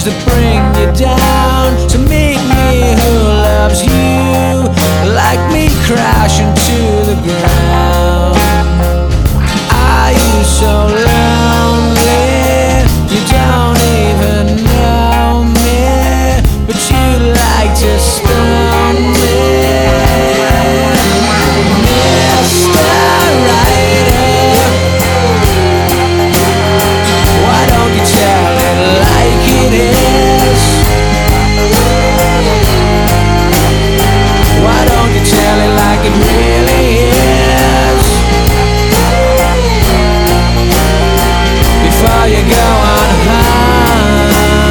to bring you down, to make me who loves you like me crashing to the ground. Are you so lonely? You don't even know me, but you like to stone me. Mr. Writer, why don't you tell it like it is? Why don't you tell it like it really is? Before you go on home.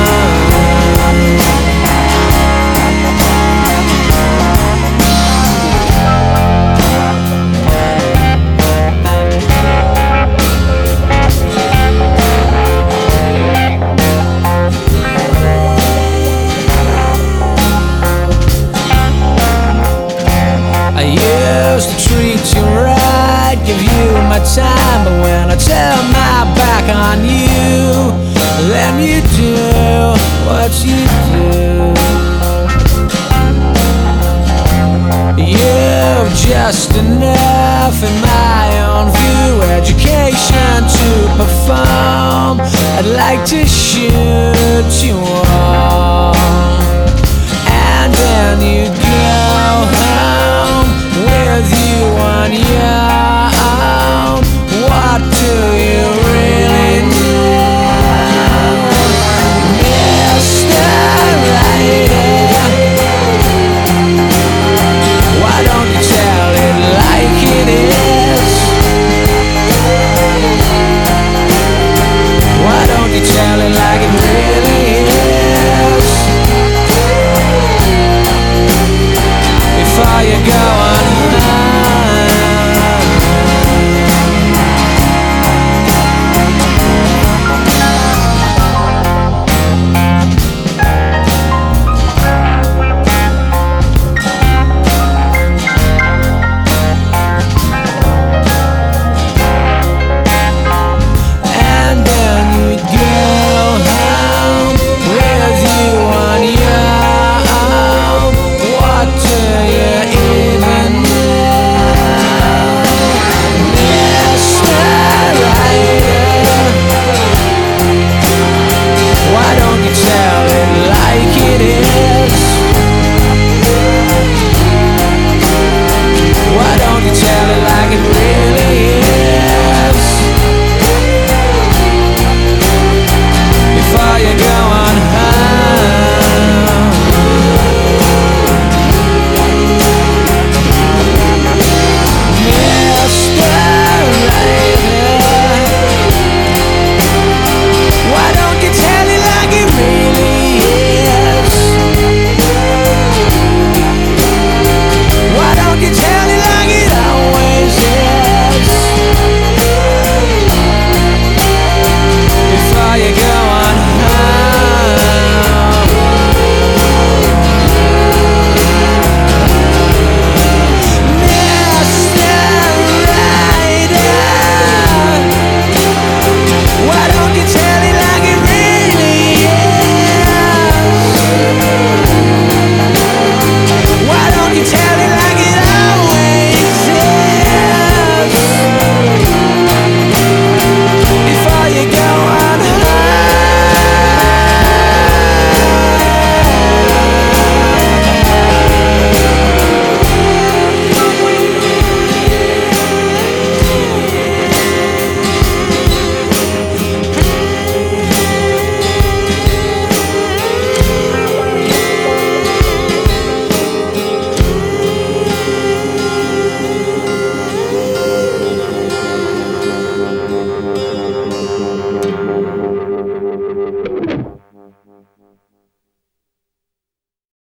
I used to treat you right, give you my time, but when I turn my back on you, then you do what you do. You've just enough in my own view, education to perform. I'd like to shoot you all, and then you